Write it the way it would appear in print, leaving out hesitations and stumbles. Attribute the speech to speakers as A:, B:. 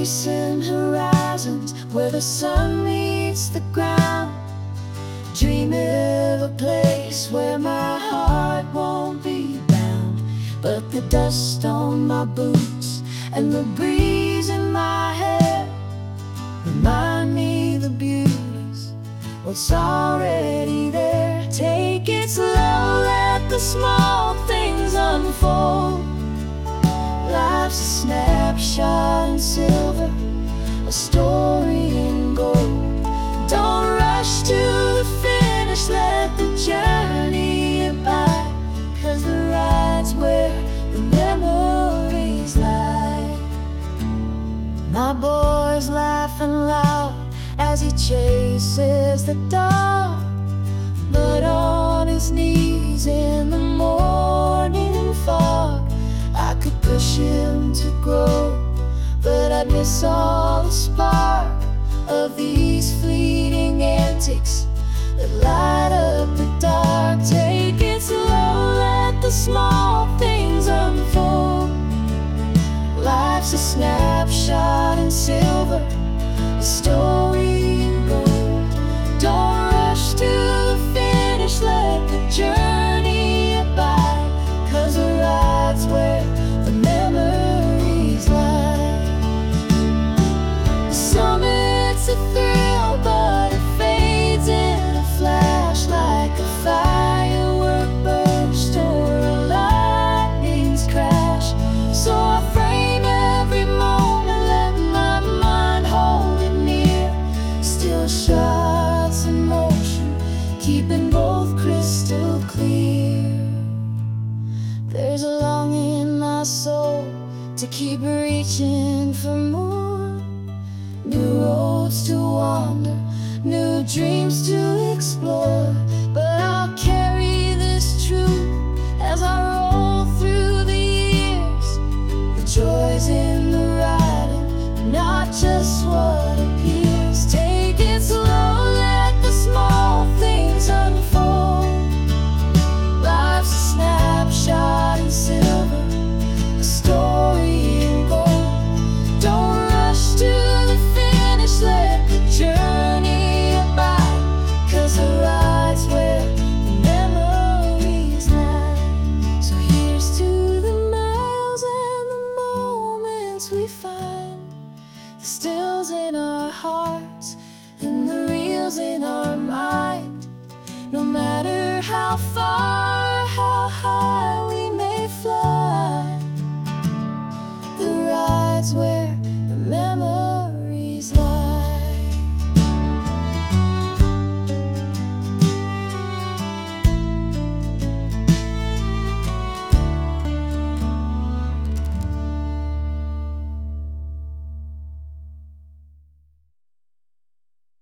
A: chasing horizons where the sun meets the ground, dreaming of a place where my heart won't be bound. But the dust on my boots and the breeze in my hair remind me the beauty's what's already there. Take it slow, let the small things unfold. Life's a snapshot in silver, a story in gold. Don't rush to the finish, let the journey abide, 'cause the ride's where the memories lie. My boy's laughing loud as he chases the dark, but on his knees in the morning fog. I could push him to grow, but I'd miss all the spark of these fleeting antics that light up the dark. Take it slow, let the small things unfold. Life's a snapshot in silver, a story in gold. Don't rush to the finish, let the journey abide, 'cause the ride's where the memories lie. The summit's a thrill, but it fades in a flash, like a firework burst or a lightning's crash. So I frame every moment, let my mind hold it near. Still shots in motion, keeping both crystal clear. There's a longing in my soul to keep reaching for more. New roads to wander, new dreams to explore. But I'll carry this truth as I roll through the years. The joys in the riding, not just what appears. Take it slow, let the small things unfold. Life's a snapshot in silver, a story in gold. Don't rush to the finish, let the journey abide, 'cause the ride's where the memories lie. So here's to the miles and the moments we find, the stills in our hearts and the reels in our mind. No matter how far, how high